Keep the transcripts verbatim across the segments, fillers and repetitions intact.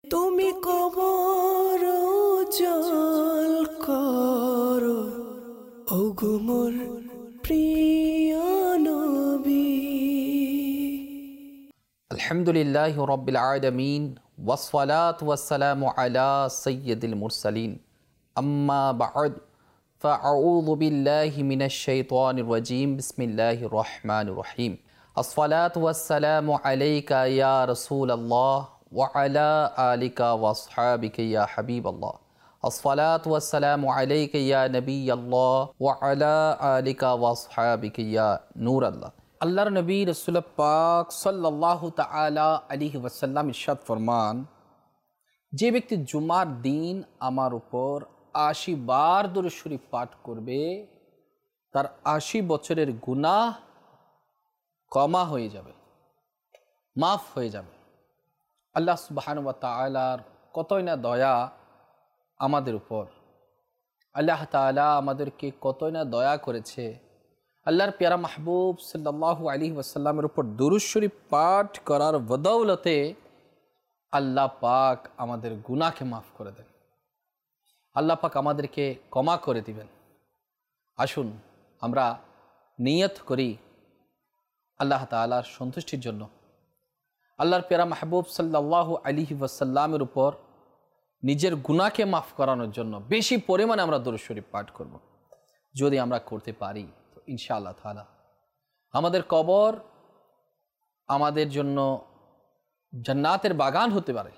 তুমি কবর জল করো ওগো মোর প্রিয় নবী। আলহামদুলিল্লাহি রাব্বিল আলামিন ওয়াসসালাতু ওয়াসসালামু আলা সাইয়্যিদিল মুরসালিন আম্মা বা'দ ফাআউযু বিল্লাহি মিনাশ শাইতানির রাজীম বিসমিল্লাহির রহমানির রহিম। আসসালাতু ওয়াসসালামু আলাইকা ইয়া রাসূলাল্লাহ ওয়া আলা আলিকা ওয়া আসহাবিকা ইয়া হাবিবাল্লাহ। আসসালাতু ওয়াসসালামু আলাইকা ইয়া নবিয়াল্লাহ ওয়া আলা আলিকা ওয়া আসহাবিকা ইয়া নূরাল্লাহ। আল্লাহর নবী রাসূল পাক সাল্লাল্লাহু তাআলা আলাইহি ওয়াসাল্লাম ইরশাদ ফরমান, যে ব্যক্তি জুমার দিন আমার উপর আশি বার দুরূদ শরীফ পাঠ করবে তার আশি বছরের গুনাহ ক্ষমা হয়ে যাবে, মাফ হয়ে যাবে। আল্লাহ সুবহানাহু ওয়া তাআলার কতই না দয়া আমাদের উপর। আল্লাহ তাআলা আমাদেরকে কতই না দয়া করেছে। আল্লাহর প্যারা মাহবুব সাল্লাল্লাহু আলাইহি ওয়াসাল্লামের উপর দুরূদ শরীফ পাঠ করার বদৌলতে আল্লাহ পাক আমাদের গুনাহকে মাফ করে দেন, আল্লাহ পাক আমাদেরকে ক্ষমা করে দিবেন। আসুন আমরা নিয়ত করি আল্লাহ তাআলার সন্তুষ্টির জন্য, আল্লাহর প্যারা মাহবুব সাল্লাল্লাহু আলাইহি ওয়াসাল্লামের উপর নিজের গুনাহকে মাফ করানোর জন্য বেশি পরিমাণে আমরা দুরূদ শরীফ পাঠ করব। যদি আমরা করতে পারি তো ইনশাআল্লাহ তাআলা আমাদের কবর আমাদের জন্য জান্নাতের বাগান হতে পারে।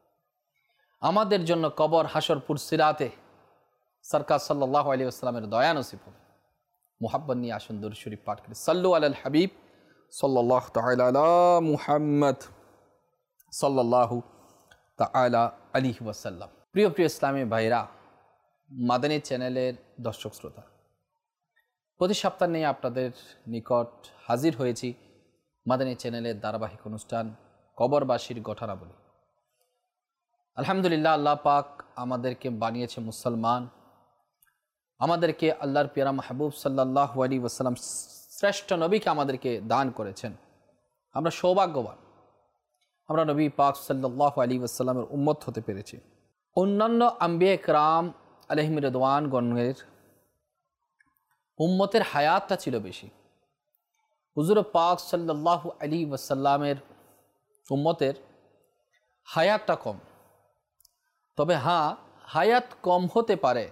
আমাদের জন্য কবর হাসরপুর সিরাতে সরকার সাল্লাল্লাহু আলাইহি ওয়াসাল্লামের দয়া নসিব হবে। মুহাব্বত নিয়ে আসুন দুরূদ শরীফ পাঠ করি। সাল্লু আলাল হাবিব সাল্লাল্লাহু তাআলা আলা মুহাম্মদ সাল্লাল্লাহু তাআলা আলাইহি ওয়াসাল্লাম। প্রিয় প্রিয় ইসলামী ভাইরা, মাদানী চ্যানেলের দর্শক শ্রোতা, প্রতি সপ্তাহ নিয়ে আপনাদের নিকট হাজির হয়েছি মাদানী চ্যানেলের ধারাবাহিক অনুষ্ঠান কবরবাসীর ঘটনাবলী। আলহামদুলিল্লাহ, আল্লাহ পাক আমাদেরকে বানিয়েছে মুসলমান, আমাদেরকে আল্লাহর প্যারা মাহবুব সাল্লাল্লাহু আলাইহি ওয়াসাল্লাম শ্রেষ্ঠ নবীকে আমাদেরকে দান করেছেন। আমরা সৌভাগ্যবান, আমরা নবী পাক সাল্লাল্লাহু আলাইহি ওয়াসাল্লামের উম্মত হতে পেরেছি। অন্যান্য আম্বিয়া কিরাম আলাইহিম রিদওয়ানগণের উম্মতের হায়াতটা ছিল বেশি। হুজুর পাক সাল্লাল্লাহু আলাইহি ওয়াসাল্লামের উম্মতের হায়াতটা কম। তবে হ্যাঁ, হায়াত কম হতে পারে,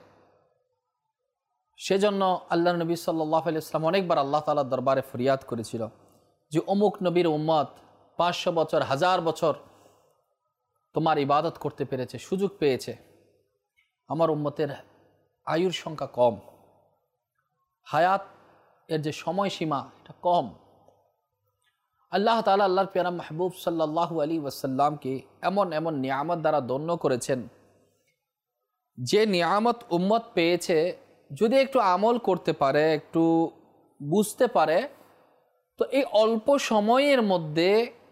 সেজন্য আল্লাহ নবী সাল্লাল্লাহু আলাইহি ওয়াসাল্লাম অনেকবার আল্লাহ তাআলার দরবারে ফরিয়াদ করেছিল যে অমুক নবীর উম্মত পাঁচশো বছর হাজার বছর তোমার ইবাদত করতে পেরেছে, সুযোগ পেয়েছে। আমার উম্মতের আয়ুর সংখ্যা কম, হায়াত এর যে সময়সীমা এটা কম। আল্লাহ তাআলা আল্লাহর প্যারা মাহবুব সাল্লাল্লাহু আলাইহি ওয়াসাল্লামকে এমন এমন নিয়ামত দ্বারা ধন্য করেছেন, যে নিয়ামত উম্মত পেয়েছে যদি একটু আমল করতে পারে, একটু বুঝতে পারে, তো এই অল্প সময়ের মধ্যে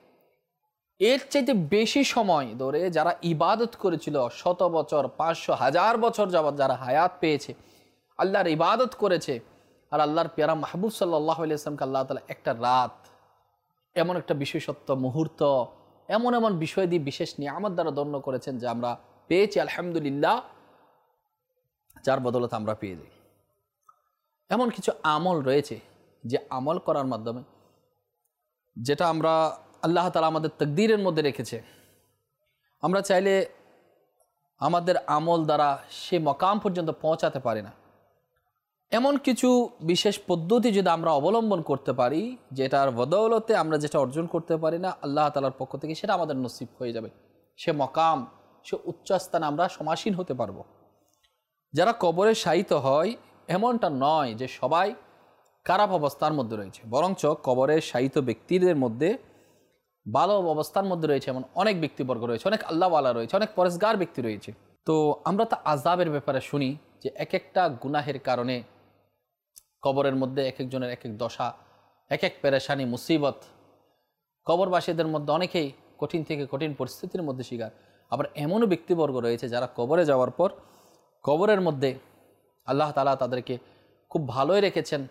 এর চাইতে বেশি সময় ধরে যারা ইবাদত করেছিল, শত বছর পাঁচশো হাজার বছর যাবৎ যারা হায়াত পেয়েছে, আল্লাহর ইবাদত করেছে, আর আল্লাহর প্যারা মাহবুব সাল্লাল্লাহু আলাইহি ওয়াসাল্লামকে আল্লাহ তাআলা একটা রাত, এমন একটা বিশেষত্ব মুহূর্ত, এমন এমন বিষয় দিয়ে বিশেষ নিয়ামত দ্বারা ধন্য করেছেন যে আমরা পেয়েছি আলহামদুলিল্লাহ, যার বদৌলতে আমরা পেয়ে যাই। এমন কিছু আমল রয়েছে যে আমল করার মাধ্যমে, যেটা আমরা আল্লাহ তাআলা আমাদের তাকদীরের মধ্যে রেখেছে, আমরা চাইলে আমাদের আমল দ্বারা সে মকাম পর্যন্ত পৌঁছাতে পারি না। এমন কিছু বিশেষ পদ্ধতি যদি আমরা অবলম্বন করতে পারি, যেটার বদৌলতে আমরা যেটা অর্জন করতে পারি না আল্লাহ তাআলার পক্ষ থেকে, সেটা আমাদের নসিব হয়ে যাবে। সে মকাম, সে উচ্চস্থানে আমরা সমাসীন হতে পারবো। যারা কবরে শায়িত হয় এমনটা নয় যে সবাই খারাপ অবস্থার মধ্যে রয়েছে, বরঞ্চ কবরে শায়িত ব্যক্তিদের মধ্যে ভালো অবস্থার মধ্যে রয়েছে এমন অনেক ব্যক্তিবর্গ রয়েছে, অনেক আল্লাহওয়ালা রয়েছে, অনেক পরেশগার ব্যক্তি রয়েছে। তো আমরা তো আযাবের ব্যাপারে শুনি যে এক একটা গুনাহের কারণে কবরের মধ্যে এক একজনের এক এক দশা, এক এক পেরেশানি, মুসিবত। কবরবাসীদের মধ্যে অনেকেই কঠিন থেকে কঠিন পরিস্থিতির মধ্যে শিকার। আবার এমনও ব্যক্তিবর্গ রয়েছে যারা কবরে যাওয়ার পর কবরের মধ্যে আল্লাহ তাআলা তাদেরকে খুব ভালোই রেখেছেন।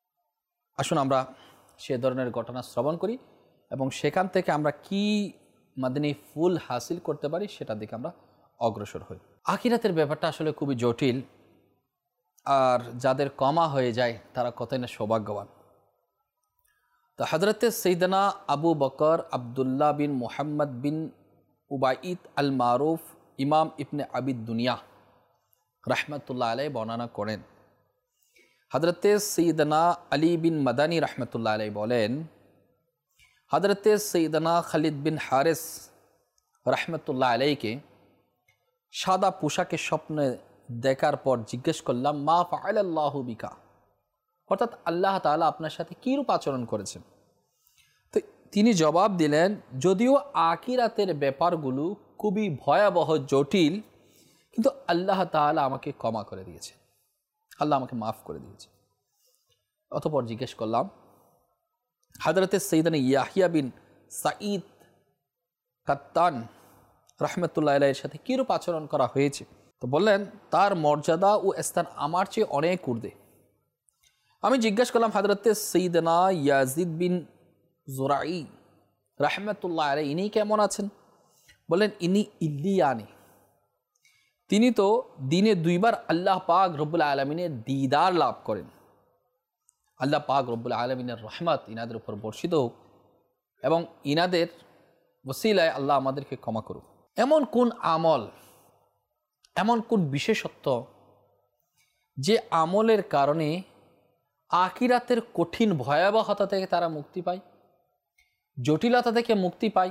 আসুন আমরা সে ধরনের ঘটনা শ্রবণ করি এবং সেখান থেকে আমরা কি মাদিনী ফুল হাসিল করতে পারি সেটার দিকে আমরা অগ্রসর হই। আখিরাতের ব্যাপারটা আসলে খুবই জটিল, আর যাদের কমা হয়ে যায় তারা কতই না সৌভাগ্যবান। তো হযরতে সৈয়দনা আবু বকর আবদুল্লাহ বিন মুহাম্মদ বিন উবাইদ আল মারুফ ইমাম ইবনে আবিদ দুনিয়া রাহমাতুল্লাহ আলাইহি বর্ণনা করেন, হযরতে সৈয়দনা আলী বিন মাদানী রাহমাতুল্লাহ আলাইহি বলেন, হযরতে সৈয়দনা খালিদ বিন হারিস রাহমাতুল্লাহ আলাইহিকে সাদা পোশাকের স্বপ্নে দেখার পর জিজ্ঞেস করলাম, মা ফাআলাল্লাহু বিকা, অর্থাৎ আল্লাহ তাআলা আপনার সাথে কীরূপ আচরণ করেছেন। তো তিনি জবাব দিলেন, যদিও আখিরাতের ব্যাপারগুলো খুবই ভয়াবহ জটিল, কিন্তু আল্লাহ তাআলা আমাকে ক্ষমা করে দিয়েছেন, আল্লাহ আমাকে মাফ করে দিয়েছে। অতঃপর জিজ্ঞেস করলাম, হযরতে সৈয়দনা ইয়াহিয়া বিন সাঈদ কাত্তান রাহমাতুল্লাহ আলাইহির সাথে কীরূপ আচরণ করা হয়েছে। তো বললেন, তার মর্যাদা ও স্থান আমার চেয়ে অনেক ঊর্ধ্বে। আমি জিজ্ঞেস করলাম, হযরতে সৈয়দনা ইয়াজিদ বিন জুরাই রাহমাতুল্লাহ আলাইহি ইনি কেমন আছেন? বললেন, ইনি ইল্লিয়ানি, তিনি তো দিনে দুইবার আল্লাহ পাক রব্বুল আলামিনের দিদার লাভ করেন। আল্লাহ পাক রব্বুল আলামিনের রহমত ইনাদের উপর বর্ষিত হোক এবং ইনাদের ওসিলায় আল্লাহ আমাদেরকে ক্ষমা করুক। এমন কোন আমল, এমন কোন বিশেষত্ব যে আমলের কারণে আখিরাতের কঠিন ভয়াবহতা থেকে তারা মুক্তি পায়, জটিলতা থেকে মুক্তি পায়?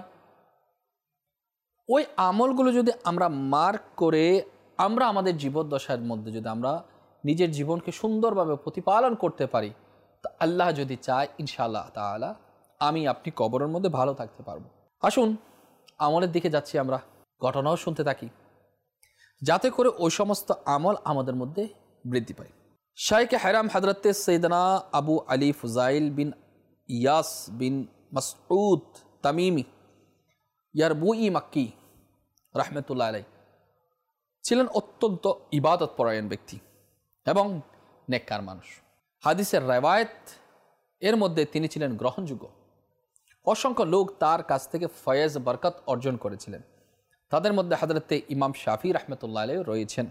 ওই আমলগুলো যদি আমরা মার্ক করে আমরা আমাদের জীবদ্দশার মধ্যে যদি আমরা নিজের জীবনকে সুন্দরভাবে প্রতিপালন করতে পারি, তো আল্লাহ যদি চায় ইনশাআল্লাহ তাআলা আমি আপনি কবরের মধ্যে ভালো থাকতে পারবো। আসুন আমলের দিকে যাচ্ছি, আমরা ঘটনাও শুনতে থাকি, যাতে করে ওই সমস্ত আমল আমাদের মধ্যে বৃদ্ধি পায়। শাইখে হারাম হযরতে সৈয়দনা আবু আলী ফুজাইল বিন ইয়াস বিন মাসউদ তামিমি ইয়ারবুই মাক্কি রাহমাতুল্লাহ আলাইহি ছিলেন অত্যন্ত ইবাদত পরায়ণ ব্যক্তি এবং নেককার মানুষ। হাদিসের রওয়ায়াত এর মধ্যে তিনি ছিলেন গ্রহণযোগ্য। অসংখ্য লোক তার কাছ থেকে ফয়েজ বরকত অর্জন করেছিলেন, তাদের মধ্যে হযরতে ইমাম শাফি রাহমাতুল্লাহ আলাইহি রয়েছেন।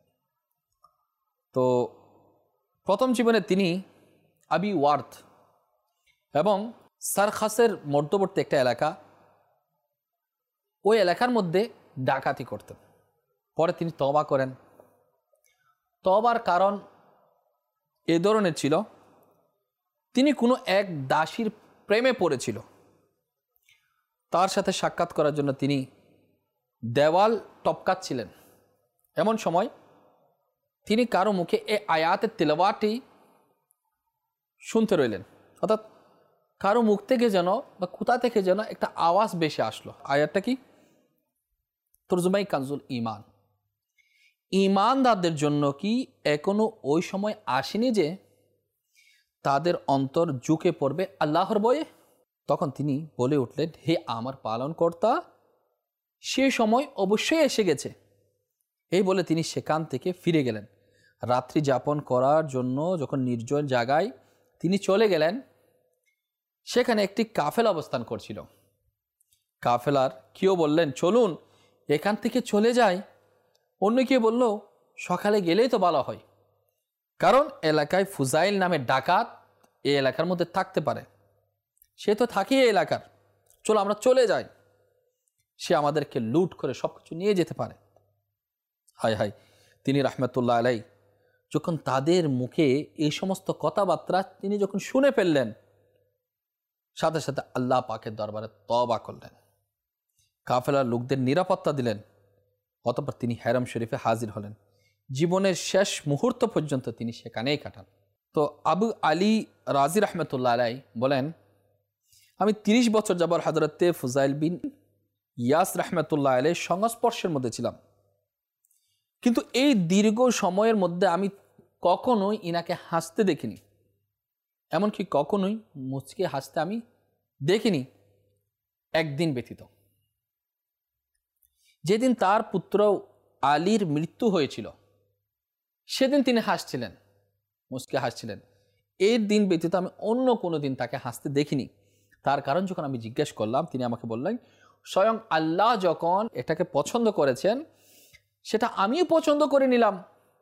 তো প্রথম জীবনে তিনি আবি ওয়ার্দ এবং সারখাসের মধ্যবর্তী একটা এলাকা, ওই এলাকার মধ্যে ডাকাতি করতেন। পরে তিনি তওবা করেন। তওবার কারণ এ ধরনের ছিল, তিনি কোনো এক দাসীর প্রেমে পড়েছিল। তার সাথে সাক্ষাৎ করার জন্য তিনি দেওয়াল টপকাচ্ছিলেন। এমন সময় তিনি কারো মুখে এ আয়াতের তিলাওয়াতটি শুনতে রইলেন, অর্থাৎ কারো মুখ থেকে যেন বা কোথা থেকে যেন একটা আওয়াজ বেশি আসলো। আয়াতটা কি? তরজমাই কানজুল ঈমান। ঈমানদারদের জন্য কি এখনো ওই সময় আসেনি যে তাদের অন্তর ঝুঁকে পড়বে আল্লাহর ভয়ে? তখন তিনি বলে উঠলেন, হে আমার পালনকর্তা, সে সময় অবশ্যই এসে গেছে। এই বলে তিনি সেখান থেকে ফিরে গেলেন। রাত্রি যাপন করার জন্য যখন নির্জন জায়গায় তিনি চলে গেলেন, সেখানে একটি কাফেলা অবস্থান করছিল। কাফেলার কেউ বললেন, চলুন এখান থেকে চলে যাই। অন্য কেউ বলল, সকালে গেলেই তো ভালো হয়, কারণ এলাকায় ফুজাইল নামে ডাকাত এই এলাকার মধ্যে থাকতে পারে, সে তো থাকি এই এলাকার, চলো আমরা চলে যাই, সে আমাদেরকে লুট করে সব কিছু নিয়ে যেতে পারে। হায় হায়, তিনি রাহমাতুল্লাহ আলাইহি যখন তাদের মুখে এই সমস্ত কথাবার্তা তিনি যখন শুনে ফেললেন, সাথে সাথে আল্লাহ পাকের দরবারে তওবা করলেন, কাফেলার লোকদের নিরাপত্তা দিলেন। অতঃপর তিনি হারাম শরীফে হাজির হলেন। জীবনের শেষ মুহূর্ত পর্যন্ত তিনি সেখানেই কাটান। তো আবু আলী রাজি রাহমাতুল্লাহ আলাইহি বলেন, আমি তিরিশ বছর যাবত হযরতে ফুজাইল বিন ইয়াস রাহমাতুল্লাহ আলাইহির সংস্পর্শের মধ্যে ছিলাম, কিন্তু এই দীর্ঘ সময়ের মধ্যে আমি কখনোই ইনাকে হাসতে দেখিনি, এমনকি কখনোই মুচকে হাসতে আমি দেখিনি, একদিন ব্যতীত। যেদিন তার পুত্র আলীর মৃত্যু হয়েছিল সেদিন তিনি হাসছিলেন, মুচকে হাসছিলেন। এর দিন ব্যতীত আমি অন্য কোনো দিন তাকে হাসতে দেখিনি। তার কারণ যখন আমি জিজ্ঞেস করলাম, তিনি আমাকে বললেন, স্বয়ং আল্লাহ যখন এটাকে পছন্দ করেছেন, সেটা আমিও পছন্দ করে নিলাম।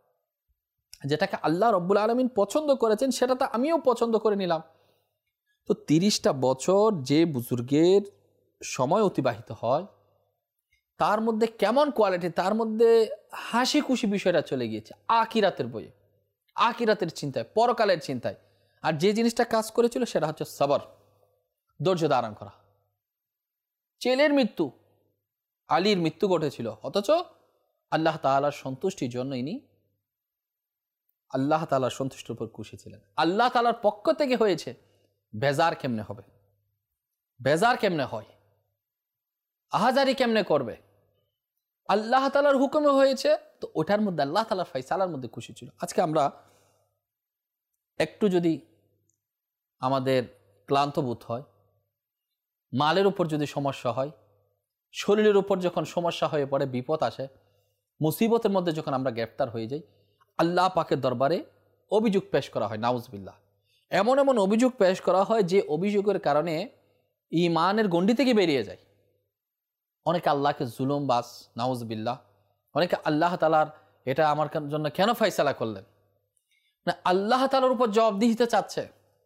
যেটাকে আল্লাহ রব্বুল আলামিন পছন্দ করেছেন সেটা তো আমিও পছন্দ করে নিলাম। তো তিরিশটা বছর যে বুজুর্গের সময় অতিবাহিত হয়, তার মধ্যে কেমন কোয়ালিটি, তার মধ্যে হাসি খুশি বিষয়টা চলে গিয়েছে আখিরাতের বইয়ে, আখিরাতের চিন্তায়, পরকালের চিন্তায়। আর যে জিনিসটা কাজ করেছিল সেটা হচ্ছে সবর, ধৈর্য ধারণ করা। ছেলের মৃত্যু, আলীর মৃত্যু ঘটেছিল, অথচ আল্লাহ তাআলার সন্তুষ্টির জন্য ইনি আল্লাহ তাআলার সন্তুষ্টির উপর খুশি ছিলেন। আল্লাহ তাআলার পক্ষ থেকে হয়েছে, বেজার কেমনে হবে, বেজার কেমনে হয়, আহাজারি কেমনে করবে, আল্লাহ তাআলার হুকুমে হয়েছে, তো ওটার মধ্যে আল্লাহ তাআলার ফয়সালার মধ্যে খুশি ছিল। আজকে আমরা একটু যদি আমাদের ক্লান্ত বোধ হয়, মালের উপর যদি সমস্যা হয়, শরীরের উপর যখন সমস্যা হয়ে পড়ে, বিপদ আসে, মুসিবতের মধ্যে যখন আমরা গ্রেফতার হয়ে যাই, আল্লাহ পাকের দরবারে অভিযোগ পেশ করা হয়, নাউজুবিল্লাহ। এমন এমন অভিযোগ পেশ করা হয় যে অভিযোগের কারণে ঈমানের গণ্ডি থেকে বেরিয়ে যায়। অনেকে আল্লাহকে জুলুম বাস, নাউজুবিল্লাহ। অনেকে আল্লাহ তাআলার এটা আমার জন্য কেন ফয়সালা করলেন, না আল্লাহ তাআলার উপর জবাবদিহিতে চাচ্ছে,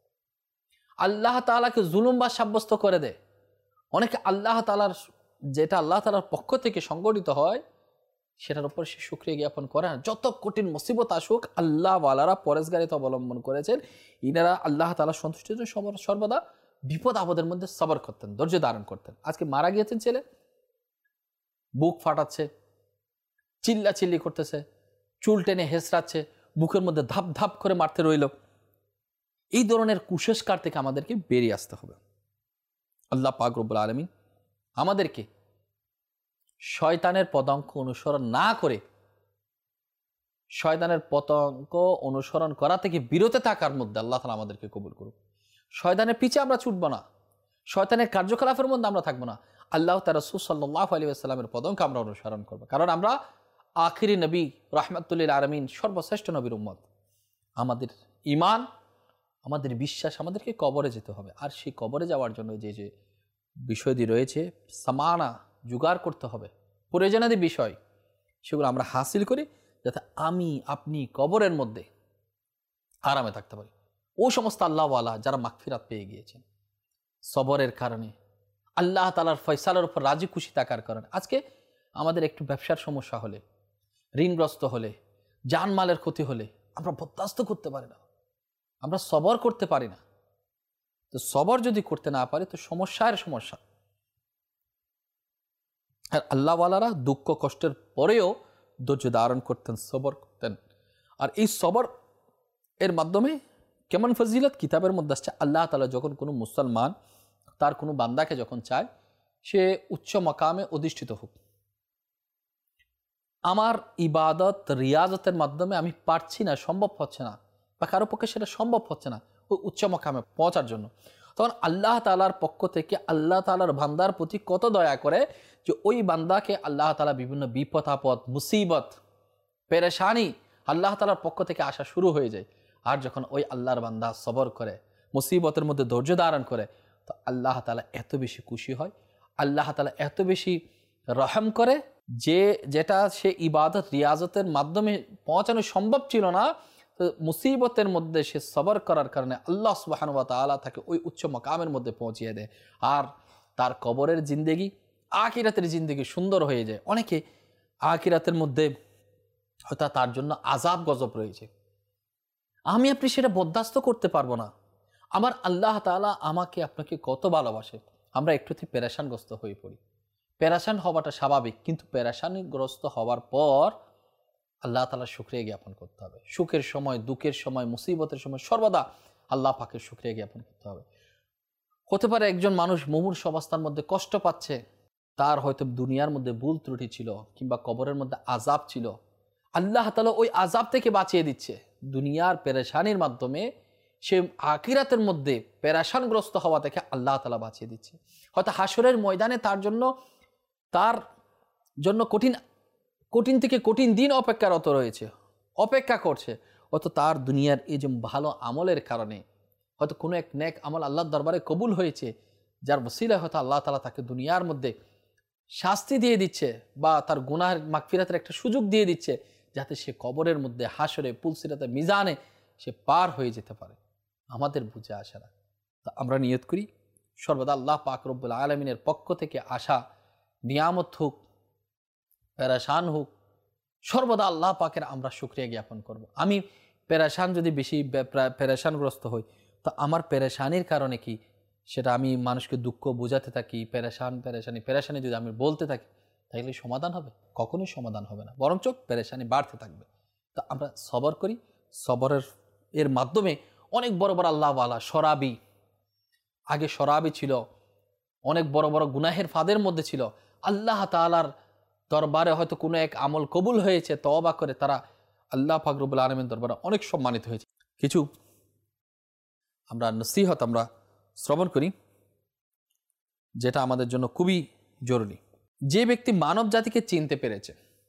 আল্লাহ তাআলাকে জুলুম বাস সাব্যস্ত করে দেয়। অনেকে আল্লাহ তাআলার যেটা আল্লাহ তাআলার পক্ষ থেকে সংগঠিত হয় সেটার উপর সে শুকরিয়া জ্ঞাপন করে না। যত কঠিন মুসিবত আসুক, আল্লাহ ওয়ালারা পরেশগারিতা অবলম্বন করেছেন, ইনারা আল্লাহ তাআলার সন্তুষ্টির জন্য সর্বদা বিপদ আপদের মধ্যে সবর করতেন, ধৈর্য ধারণ করতেন। আজকে মারা গিয়েছেন ছেলে, বুক ফাটাচ্ছে, চিল্লা চিল্লি করতেছে, চুল টেনে হেসরাচ্ছে, বুকের মধ্যে ধাপ ধাপ করে মারতে রইল। এই ধরনের কুসংস্কার থেকে আমাদেরকে বেরিয়ে আসতে হবে। আল্লাহ পাক রব্বুল আলামিন আমাদেরকে শয়তানের পদাঙ্ক অনুসরণ না করে, শয়তানের পদাঙ্ক অনুসরণ করা থেকে বিরত থাকার মধ্যে আল্লাহ তাআলা আমাদেরকে কবুল করুক। শয়তানের পিছে আমরা ছুটবো না, শয়তানের কার্যকলাপের মধ্যে আমরা থাকবো না, আল্লাহ তার রাসূল সাল্লাল্লাহু আলাইহি ওয়াসাল্লামের পদাঙ্ক আমরা অনুসরণ করব। কারণ আমরা আখিরি নবী রাহমাতুল লিল আলামিন, সর্বশ্রেষ্ঠ নবীর উম্মত। আমাদের ঈমান, আমাদের বিশ্বাস আমাদেরকে কবরে যেতে হবে। আর সেই কবরে যাওয়ার জন্য যে যে বিষয়টি রয়েছে, সামানা জোগাড় করতে হবে, প্রয়োজনীয় বিষয়, সেগুলো আমরা হাসিল করি, যাতে আমি আপনি কবরের মধ্যে আরামে থাকতে পারি। ও সমস্ত আল্লাহওয়ালা যারা মাগফিরাত পেয়ে গিয়েছেন সবরের কারণে, আল্লাহ তাআলার ফয়সালার উপর রাজি খুশি থাকার কারণে। আজকে আমাদের একটু ব্যবসার সমস্যা হলে, ঋণগ্রস্ত হলে, জানমালের ক্ষতি হলে আমরা বরদাস্ত করতে পারি না, আমরা সবর করতে পারি না। তো সবর যদি করতে না পারি তো সমস্যার সমস্যা। আর আল্লাহওয়ালারা দুঃখ কষ্টের পরেও ধৈর্য ধারণ করতেন, সবর করতেন। আর এই সবর এর মাধ্যমে কেমন ফজিলত কিতাবের মধ্যে আসছে, আল্লাহ তাআলা যখন কোনো মুসলমান তার কোনো বান্দাকে যখন চায় সে উচ্চ মাকামে অধিষ্ঠিত হোক, আমার ইবাদত রিয়াজতের মাধ্যমে আমি পারছি না, সম্ভব হচ্ছে না, বা কারো পক্ষে সেটা সম্ভব হচ্ছে না ওই উচ্চ মাকামে পৌঁছার জন্য, তখন আল্লাহ তাআলার পক্ষ থেকে আল্লাহ তাআলার বান্দার প্রতি কত দয়া করে যে ওই বান্দাকে আল্লাহ তাআলা বিভিন্ন বিপদ আপদ, মুসিবত, পেরেশানি আল্লাহ তাআলার পক্ষ থেকে আসা শুরু হয়ে যায়। আর যখন ওই আল্লাহর বান্দা সবর করে, মুসিবতের মধ্যে ধৈর্য ধারণ করে, তো আল্লাহ তাআলা এত বেশি খুশি হয়, আল্লাহ তাআলা এত বেশি রহম করে, যে যেটা সে ইবাদত রিয়াজতের মাধ্যমে পৌঁছানো সম্ভব ছিল না, তো মুসিবতের মধ্যে সে সবর করার কারণে আল্লাহ সুবহানাহু ওয়া তাআলা তাকে ওই উচ্চ মাকামের মধ্যে পৌঁছিয়ে দেয়। আর তার কবরের জিন্দেগি, আখিরাতের জিন্দেগি সুন্দর হয়ে যায়। অনেকে আখিরাতের মধ্যে হয়তো তার জন্য আযাব গজব রয়েছে, আমি আপনি সেটা বরদাস্ত করতে পারবো না। আমার আল্লাহ তাআলা আমাকে আপনাকে কত ভালোবাসে, আমরা একটুতে পেরেশানগ্রস্ত হয়ে পড়ি। পেরেশান হওয়াটা স্বাভাবিক, কিন্তু পেরেশানিগ্রস্ত হওয়ার পর আল্লাহ তাআলার শুকরিয়া জ্ঞাপন করতে হবে। সুখের সময়, দুঃখের সময়, মুসিবতের সময় সর্বদা আল্লাহ পাকের শুকরিয়া জ্ঞাপন করতে হবে। হতে পারে একজন মানুষ মুমূর্ষ অবস্থার মধ্যে কষ্ট পাচ্ছে, তার হয়তো দুনিয়ার মধ্যে ভুল ত্রুটি ছিল, কিংবা কবরের মধ্যে আযাব ছিল, আল্লাহ তাআলা ওই আযাব থেকে বাঁচিয়ে দিচ্ছে। দুনিয়ার পেরেশানির মাধ্যমে সে আখিরাতের মধ্যে পেরেশানগ্রস্ত হওয়া থেকে আল্লাহ তাআলা বাঁচিয়ে দিচ্ছে। হয়তো হাসরের ময়দানে তার জন্য তার জন্য কঠিন কঠিন থেকে কঠিন দিন অপেক্ষারত রয়েছে, অপেক্ষা করছে। অত তার দুনিয়ার এই যে ভালো আমলের কারণে হয়তো কোনো এক নেক আমল আল্লাহর দরবারে কবুল হয়েছে, যার ওসিলায় হয়তো আল্লাহ তাআলা তাকে দুনিয়ার মধ্যে শাস্তি দিয়ে দিচ্ছে বা তার গুনাহের মাগফিরাতের একটা সুযোগ দিয়ে দিচ্ছে, যাতে সে কবরের মধ্যে, হাসরে, পুলসিরাতে, মিজানে সে পার হয়ে যেতে পারে। আমাদের বুঝে আসে না। তা আমরা নিয়ত করি সর্বদা আল্লাহ পাক রব্বুল আলামিনের পক্ষ থেকে আসা নিয়ামত হোক, পেরেশান হোক, সর্বদা আল্লাহ পাকের আমরা শুকরিয়া জ্ঞাপন করব। আমি পেরেশান যদি বেশি পেরেশানগ্রস্ত হই, তো আমার পেরেশানির কারণে কি সেটা আমি মানুষকে দুঃখ বোঝাতে থাকি, পেরেশান পেরেশানি পেরেশানি যদি আমি বলতে থাকি, তাহলে সমাধান হবে? কখনোই সমাধান হবে না, বরঞ্চ পেরেশানি বাড়তে থাকবে। তো আমরা সবর করি। সবরের এর মাধ্যমে অনেক বড় বড় আল্লাহওয়ালা শরাবি, আগে শরাবি ছিল, অনেক বড় বড় গুনাহের ফাঁদের মধ্যে ছিল, আল্লাহ তাআলার দরবারে হয়তো কোনো এক আমল কবুল হয়েছে, তওবা করে তারা আল্লাহ পাক রব্বুল আলামিনের দরবারে অনেক সম্মানিত হয়েছে। কিছু আমরা নসিহত আমরা শ্রবণ করি, যেটা আমাদের জন্য খুবই জরুরি। যে ব্যক্তি মানব জাতিকে চিনতে পেরেছে,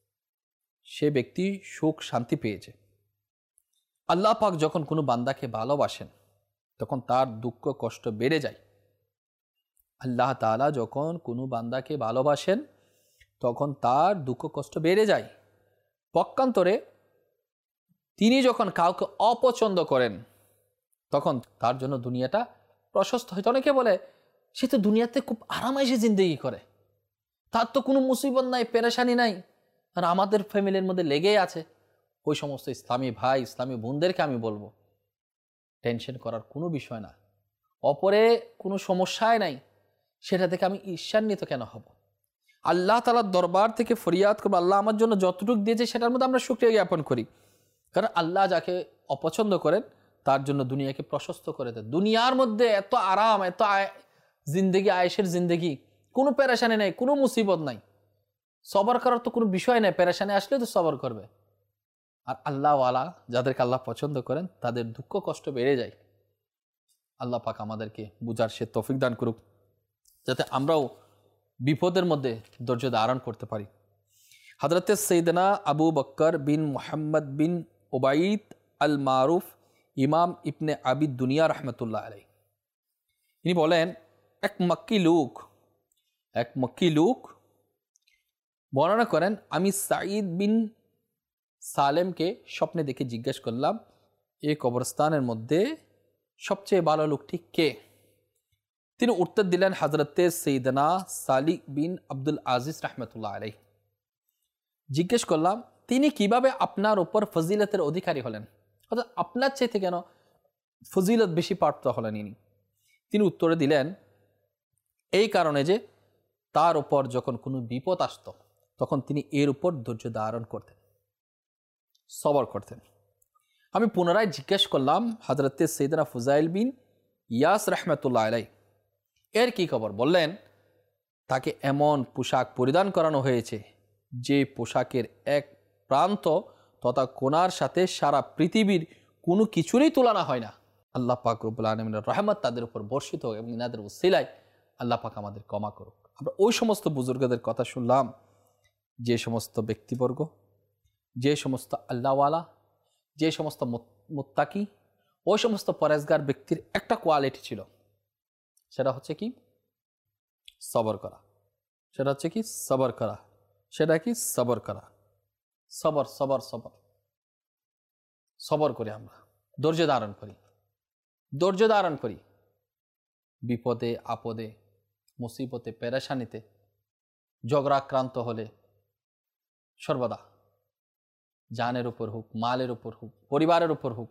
সে ব্যক্তি সুখ শান্তি পেয়েছে। আল্লাহ পাক যখন কোনো বান্দাকে ভালোবাসেন, তখন তার দুঃখ কষ্ট বেড়ে যায়। আল্লাহ তাআলা যখন কোনো বান্দাকে ভালোবাসেন, তখন তার দুঃখ কষ্ট বেড়ে যায়। পক্ষান্তরে তিনি যখন কাউকে অপছন্দ করেন, তখন তার জন্য দুনিয়াটা প্রশস্ত হয়। অনেকে বলে সে তো দুনিয়াতে খুব আরামাইশে জিন্দেগি করে, তার তো কোনো মুসিবত নাই, পেরেশানি নাই, আর আমাদের ফ্যামিলির মধ্যে লেগেই আছে। ওই সমস্ত ইসলামী ভাই, ইসলামী বোনদেরকে আমি বলবো, টেনশন করার কোনো বিষয় না। অপরে কোনো সমস্যায় নাই, সেটা থেকে আমি ঈর্ষান্বিত কেন হব? আল্লাহ তাআলার দরবার থেকে ফরিয়াদ করবো, আল্লাহ আমার জন্য যতটুকু দিয়েছে সেটার মধ্যে আমরা শুকরিয়া জ্ঞাপন করি। কারণ আল্লাহ যাকে অপছন্দ করেন, তার জন্য দুনিয়াকে প্রশস্ত করে দেয়। দুনিয়ার মধ্যে এত আরাম, এত জিন্দেগি, আয়েশের জিন্দেগি, কোনো পেরেশানি নাই, কোনো মুসিবত নাই, সবর করার তো কোনো বিষয় নাই। পেরেশানি আসলে তো সবর করবে। আর আল্লাহওয়ালা যাদেরকে আল্লাহ পছন্দ করেন, তাদের দুঃখ কষ্ট বেড়ে যায়। আল্লাহ পাক আমাদেরকে বুঝার সে তৌফিক দান করুক, যাতে আমরাও বিপদের মধ্যে ধৈর্য ধারণ করতে পারি। হযরতে সৈয়দনা আবু বকর বিন মুহাম্মদ বিন উবাইদ আল মারুফ ইমাম ইবনে আবিদ দুনিয়া রহমতুল্লাহ আলাইহি, ইনি বলেন, এক মক্কি লোক এক মক্কি লোক বর্ণনা করেন, আমি সাঈদ বিন সালেমকে স্বপ্নে দেখে জিজ্ঞেস করলাম, এই কবরস্থানের মধ্যে সবচেয়ে ভালো লোকটি কে? তিনি উত্তর দিলেন, হযরতে সৈয়দনা সালিক বিন আব্দুল আজিজ রহমতুল্লাহ আলাইহি। জিজ্ঞেস করলাম, তিনি কিভাবে আপনার উপর ফজিলতের অধিকারী হলেন? অর্থাৎ আপনার চাইতে কেন ফজিলত বেশি প্রাপ্ত হলেন ইনি? তিনি উত্তরে দিলেন, এই কারণে যে তার উপর যখন কোনো বিপদ আসতো, তখন তিনি এর উপর ধৈর্য ধারণ করতেন, সবর করতেন। আমি পুনরায় জিজ্ঞেস করলাম, হযরতে সৈয়দনা ফুজাইল বিন ইয়াস রহমতুল্লাহ আলাইহি, এর কি খবর? বললেন, তাকে এমন পোশাক পরিধান করানো হয়েছে, যে পোশাকের এক প্রান্ত তথা কোণার সাথে সারা পৃথিবীর কোনো কিছুরই তুলনা হয় না। আল্লাহ পাক রব্বুল আলামিনের রহমত তাদের উপর বর্ষিত হোক এবং ইনাদের উসিলায় আল্লাহ পাক আমাদের ক্ষমা করুক। আমরা ওই সমস্ত বুজুর্গদের কথা শুনলাম, যে সমস্ত ব্যক্তিবর্গ, যে সমস্ত আল্লাহওয়ালা, যে সমস্ত মুত্তাকি, ওই সমস্ত পরেজগার ব্যক্তির একটা কোয়ালিটি ছিল, সেটা হচ্ছে কি? সবর করা। সেটা হচ্ছে কি? সবর করা। সেটা কি? সবর করা। সবর সবর সবর সবর করি, আমরা ধৈর্য ধারণ করি, ধৈর্য ধারণ করি বিপদে আপদে, মুসিবতে, পেরেশানিতে, ঝগড়াক্রান্ত হলে সর্বদা জানের উপর হোক, মালের উপর হোক, পরিবারের উপর হোক,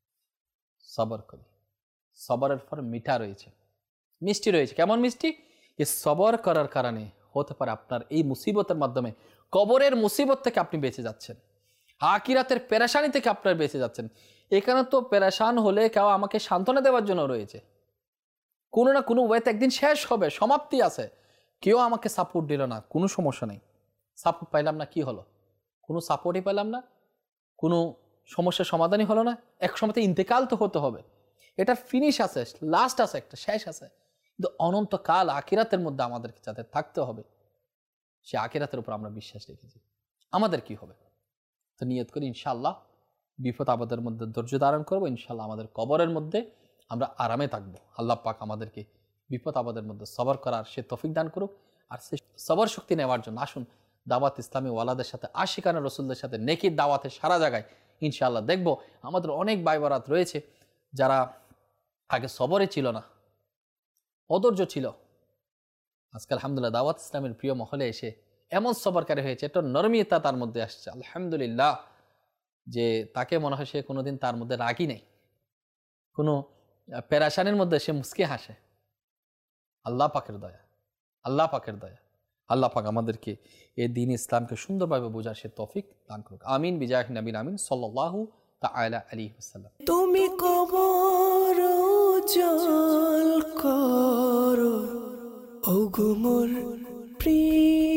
সবর করি। সবরের ফল মিঠা রয়েছে, মিষ্টি রয়েছে। কেমন মিষ্টি? এই সবর করার কারণে হতে পারে আপনার এই মুসিবতের মাধ্যমে কবরের মুসিবত থেকে আপনি বেঁচে যাচ্ছেন, আখিরাতের পেরেশানি থেকে আপনার বেঁচে যাচ্ছেন। এখানে তো পেরেশান হলে কেউ আমাকে সান্ত্বনা দেওয়ার জন্য রয়েছে, কোনো না কোনো ওয়েতে একদিন শেষ হবে, সমাপ্তি আছে। কেউ আমাকে সাপোর্ট দিল না, কোনো সমস্যা নেই। সাপোর্ট পাইলাম না, কি হলো? কোনো সাপোর্টই পেলাম না, কোনো সমস্যার সমাধানই হলো না। এক সময়তে ইন্তেকাল তো হতে হবে, এটা ফিনিশ আছে, লাস্ট আছে, একটা শেষ আছে। কিন্তু অনন্তকাল আখিরাতের মধ্যে আমাদেরকে যাতে থাকতে হবে, সে আখিরাতের উপর আমরা বিশ্বাস রেখেছি। আমাদের কি হবে? তো নিয়ত করি ইনশাআল্লাহ বিপদ আপদের মধ্যে ধৈর্য ধারণ করবো, ইনশাআল্লাহ আমাদের কবরের মধ্যে আমরা আরামে থাকবো। আল্লাহ পাক আমাদেরকে বিপদ আপদের মধ্যে সবর করার সে তৌফিক দান করুক। আর সেই সবর শক্তি নেওয়ার জন্য আসুন দাওয়াত ইসলামী ওয়ালাদের সাথে আশিকানা রসুলদের সাথে নেকির দাওয়াতে সারা জায়গায় ইনশাআল্লাহ দেখব। আমাদের অনেক ভাই বারাত রয়েছে যারা আগে সবরে ছিল না, অধৈর্য ছিল, আজকে আলহামদুলিল্লাহ দাওয়াত ইসলামের প্রিয় মহলে এসে এমন সবরকারী হয়েছে, একটা নরমিয়তা তার মধ্যে আসছে আলহামদুলিল্লাহ, যে তাকে মনে হয় সে কোনোদিন তার মধ্যে রাগই নেই, কোনো পেরাশানির মধ্যে সে মুস্কি হাসে। আল্লাহ পাকের দয়া, আল্লাহ পাকের দয়া। আল্লাহ পাক আমাদেরকে এই দ্বীন ইসলামকে সুন্দরভাবে বোঝার সে তৌফিক দান করুক। আমিন বিজাহ নবীন আমিন সাল্লাল্লাহু তাআলা আলাইহি ওয়াসাল্লাম। তুমি কবর উজাল করো ওগো মোর প্রিয়